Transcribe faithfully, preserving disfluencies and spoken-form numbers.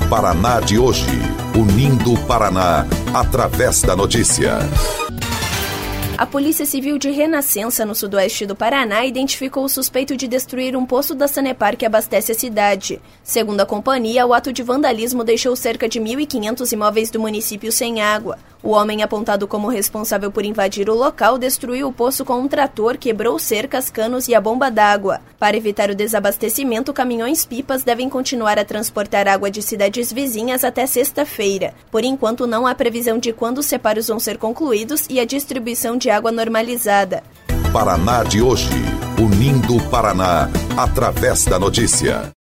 Paraná de hoje, unindo o Paraná através da notícia. A Polícia Civil de Renascença, no sudoeste do Paraná, identificou o suspeito de destruir um poço da Sanepar que abastece a cidade. Segundo a companhia, o ato de vandalismo deixou cerca de mil e quinhentos imóveis do município sem água. O homem apontado como responsável por invadir o local destruiu o poço com um trator, quebrou cercas, canos e a bomba d'água. Para evitar o desabastecimento, caminhões-pipas devem continuar a transportar água de cidades vizinhas até sexta-feira. Por enquanto, não há previsão de quando os separos vão ser concluídos e a distribuição de água normalizada. Paraná de hoje, unindo o Paraná através da notícia.